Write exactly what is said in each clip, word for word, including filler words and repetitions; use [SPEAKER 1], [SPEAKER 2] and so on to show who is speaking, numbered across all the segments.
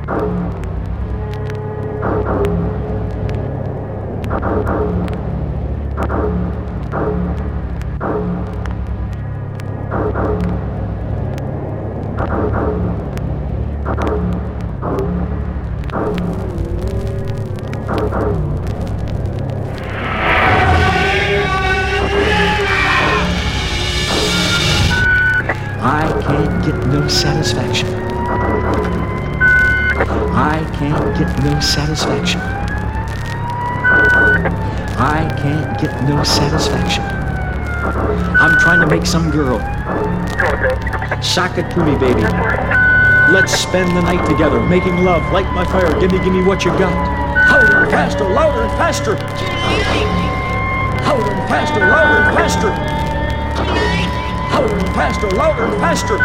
[SPEAKER 1] I can't get no satisfaction. I can't get no satisfaction. I can't get no satisfaction. I'm trying to make some girl. Shock it to me, baby. Let's spend the night together, making love, light my fire, gimme, gimme what you got. Louder and faster, louder and faster. Louder and faster, louder and faster. Louder and faster, louder and faster.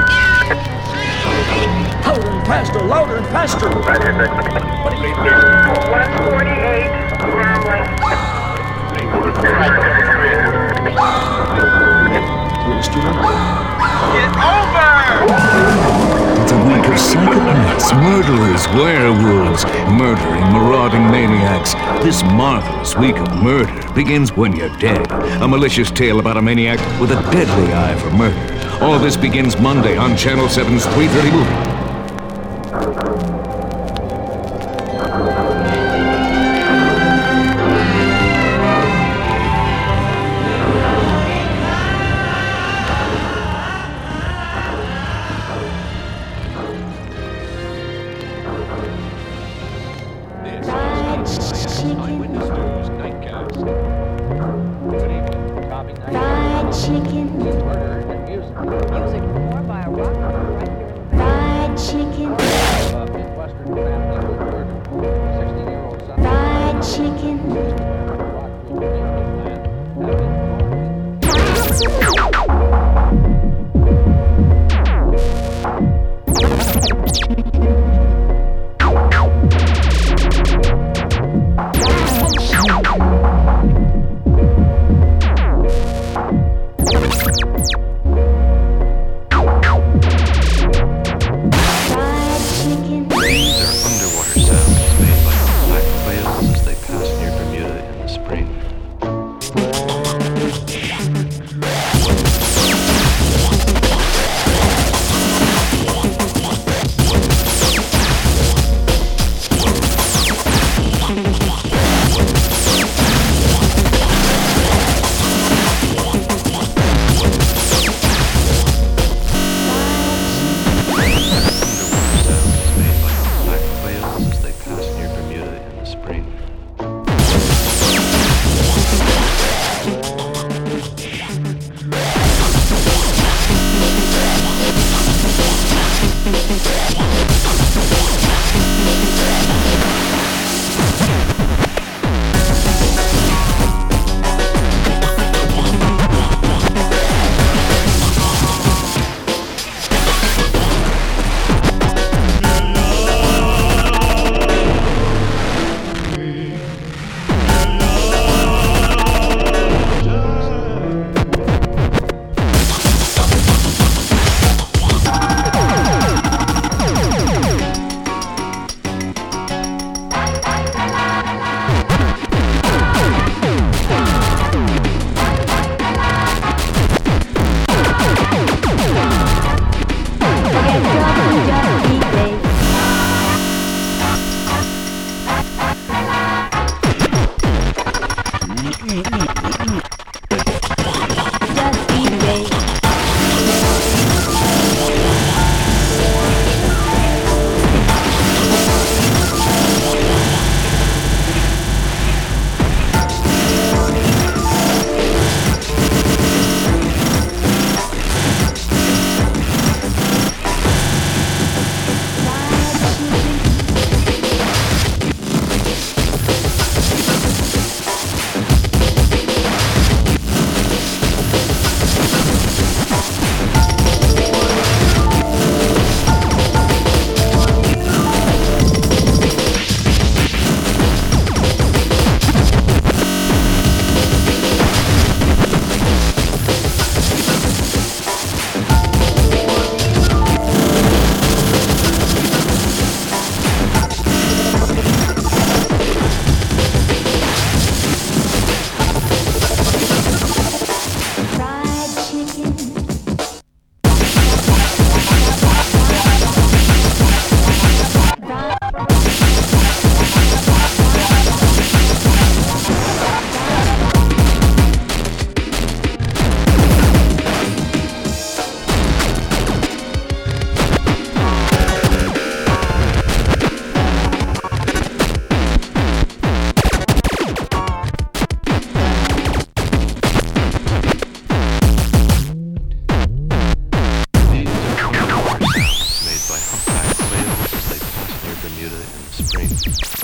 [SPEAKER 1] Louder and faster, louder and faster.
[SPEAKER 2] one forty-eight, Broadway.
[SPEAKER 3] Get over!
[SPEAKER 4] It's a week of psychopaths, murderers, werewolves, murdering, marauding maniacs. This marvelous week of murder begins when you're dead. A malicious tale about a maniac with a deadly eye for murder. All this begins Monday on Channel seven's three thirty movie.
[SPEAKER 5] Fried chicken.
[SPEAKER 6] Murder and music. Music performed by a rock group right here in the
[SPEAKER 5] Fried chicken.
[SPEAKER 6] uh, Midwestern family who murdered sixteen-year-old son.
[SPEAKER 5] Fried chicken.
[SPEAKER 6] Rock group England have been
[SPEAKER 7] These are underwater sounds made by black whales as they pass near Bermuda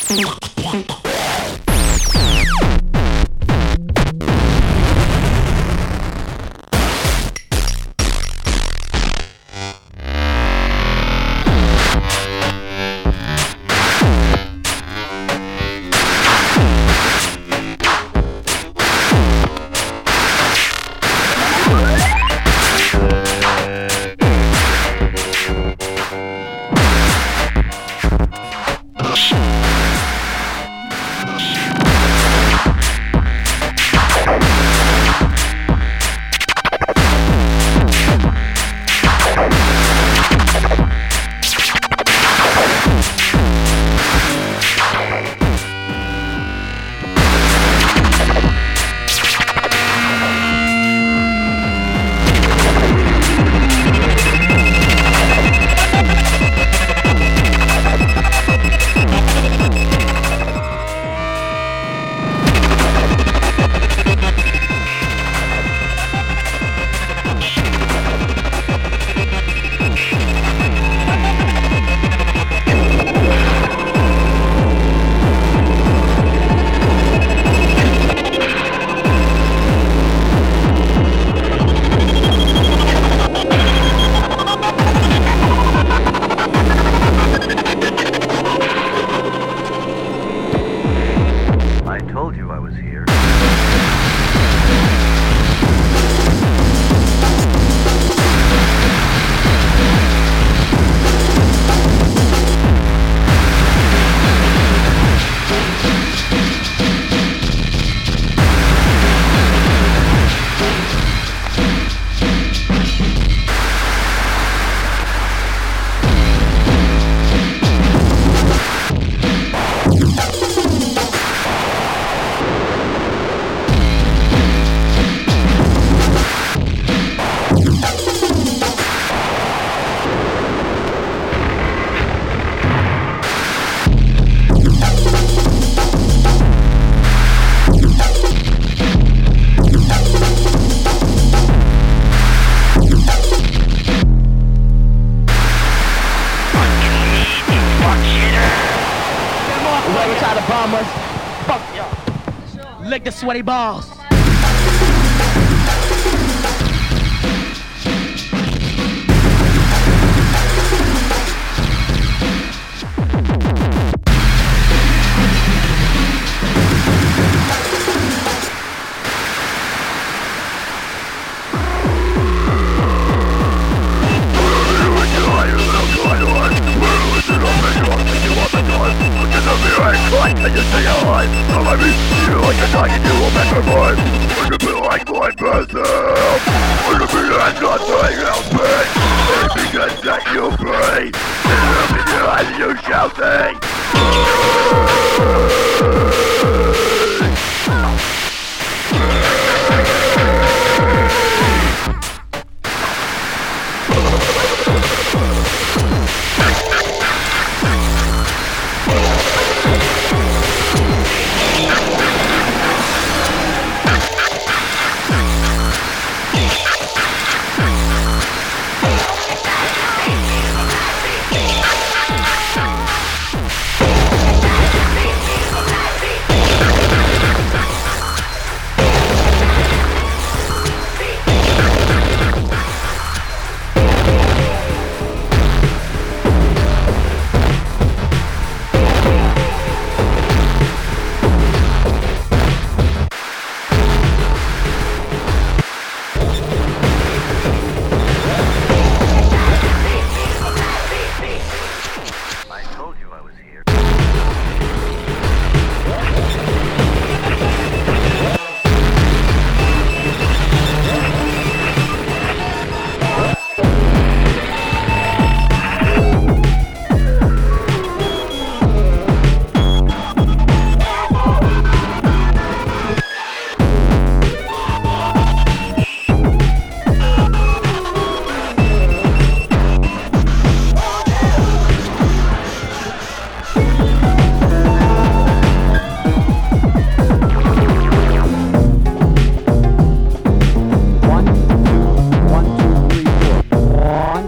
[SPEAKER 3] Lick the sweaty balls.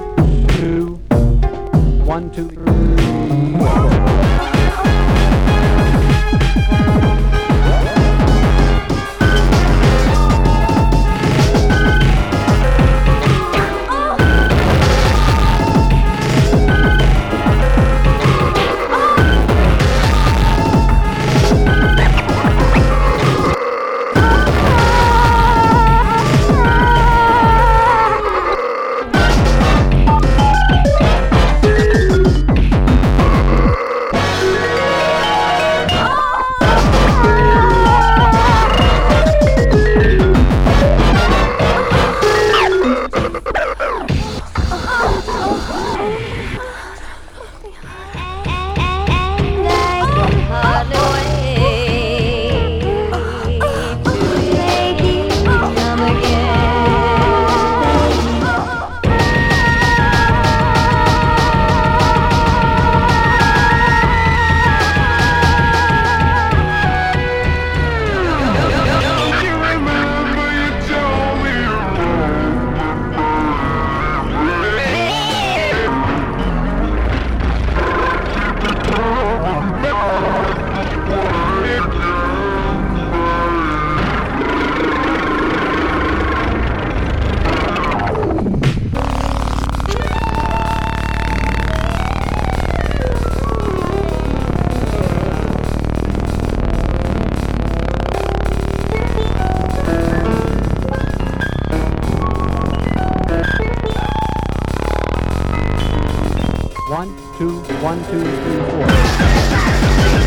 [SPEAKER 7] One, two, three, four.
[SPEAKER 6] one, two, three, four.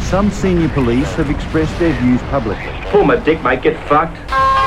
[SPEAKER 7] Some senior police have expressed their views publicly.
[SPEAKER 8] Former dick might get fucked.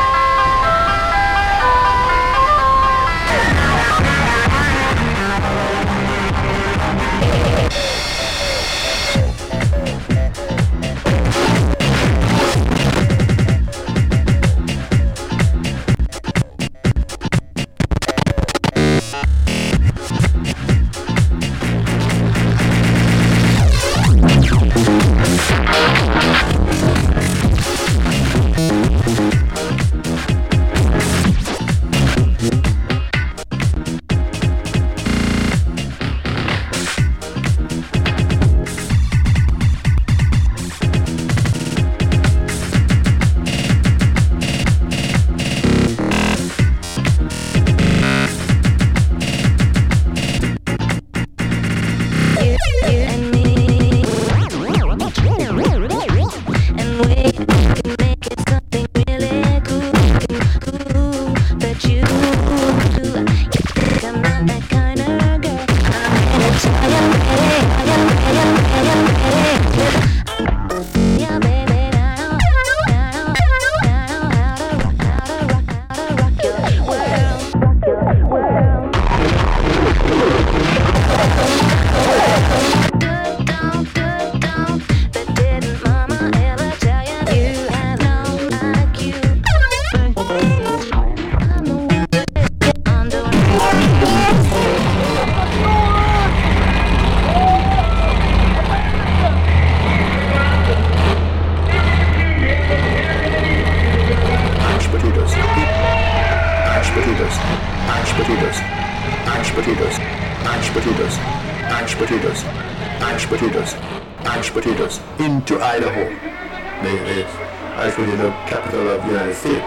[SPEAKER 9] Into Idaho. There it is. Actually the capital of the United States.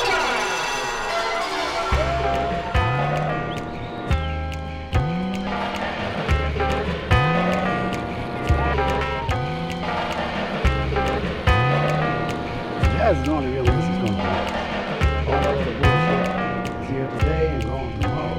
[SPEAKER 10] Jazz is the only real this is going to be. All the other bullshit is here today and gone tomorrow.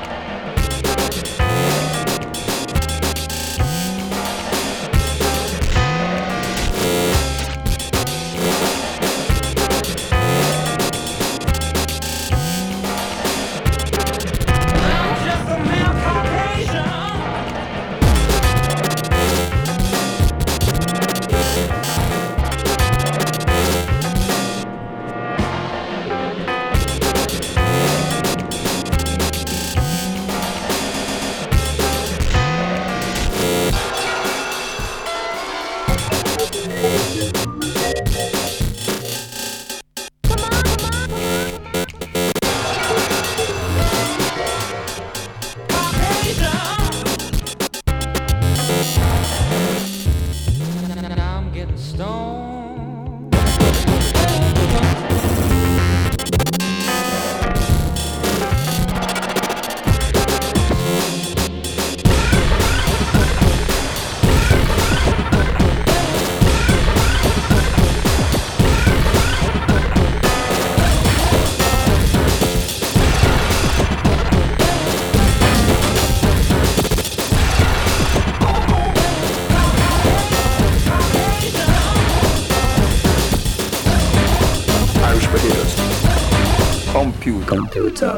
[SPEAKER 9] Computer. Computer.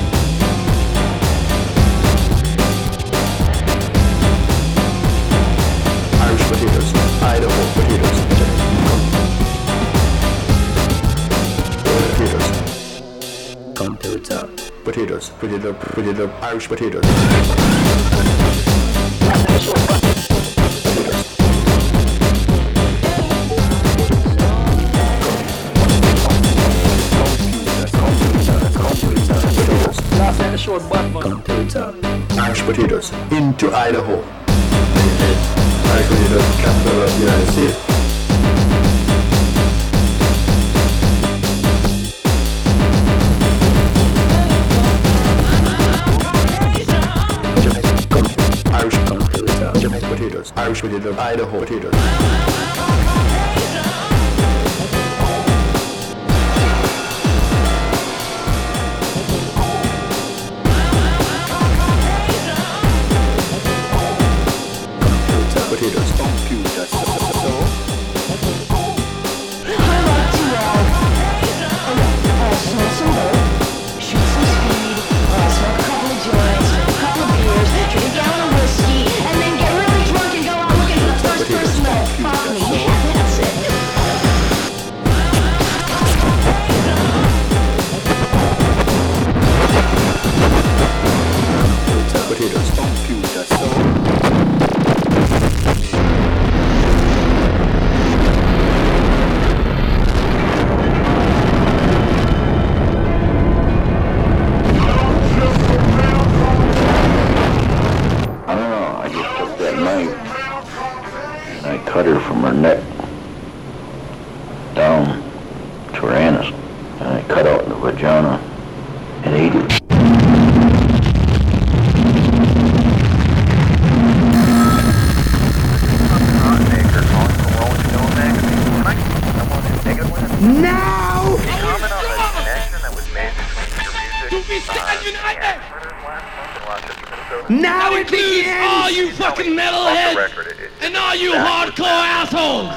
[SPEAKER 9] Irish potatoes. Idaho potatoes. Potatoes. Computer. Potatoes. Potato. Potato. Irish potatoes.
[SPEAKER 3] Short butt
[SPEAKER 9] Computer. Irish potatoes. Into Idaho. Irish potatoes, capital of the United States. Irish computer. Jamaican potatoes. Irish potato. Idaho potatoes. Potatoes, computer, so, so, so. vagina and eat it.
[SPEAKER 2] Now! Now it begins!
[SPEAKER 3] All you fucking metalheads and all you hardcore assholes!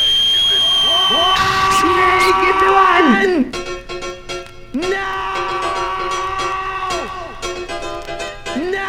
[SPEAKER 2] Snake, give me one! No! No!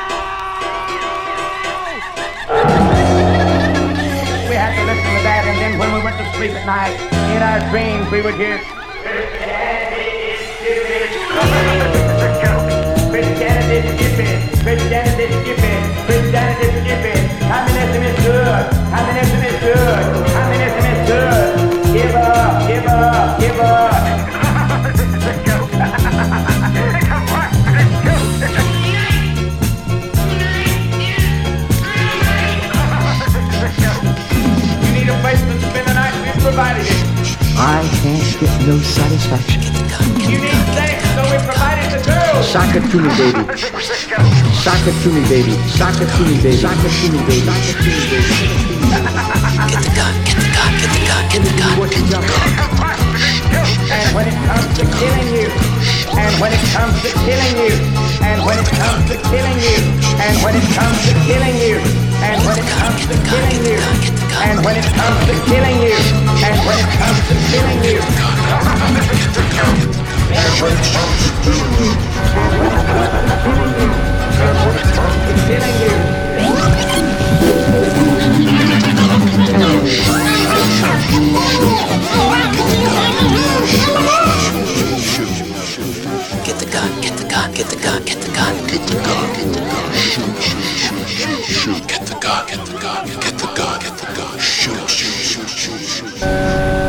[SPEAKER 2] We had to listen to that, and then when we went to sleep at night, in our dreams we would hear Christianity is stupid. Christianity is stupid. Christianity is stupid. Christianity is stupid. Communism is good. Communism is good. Communism is good. Give up. Give up. Give up. You need a place to spend the night. We've provided it.
[SPEAKER 1] I can't get no satisfaction.
[SPEAKER 2] You need sex, so we provided the girls.
[SPEAKER 1] Sock it to me, baby. Sock it to me, baby. Sock it to me, baby. Sock it to me, baby. Sock it to me, baby.
[SPEAKER 11] Get the gun, get the gun, get the gun, get the gun, get the gun.
[SPEAKER 2] And when it comes to killing you, and when it comes to killing you, and when it comes to killing you, and when it comes to killing you, and when it comes to killing you, and when it comes to killing you, and when it comes to killing you, and when it comes to killing you, and when it comes to killing you, and when it comes to killing you.
[SPEAKER 11] Get the gun, get the gun, get the gun, get the gun, get the gun, get the gun, shoot, shoot, shoot, shoot, shoot, get the gun, get the gun, get the gun, get the gun, shoot, shoot, shoot, shoot, shoot.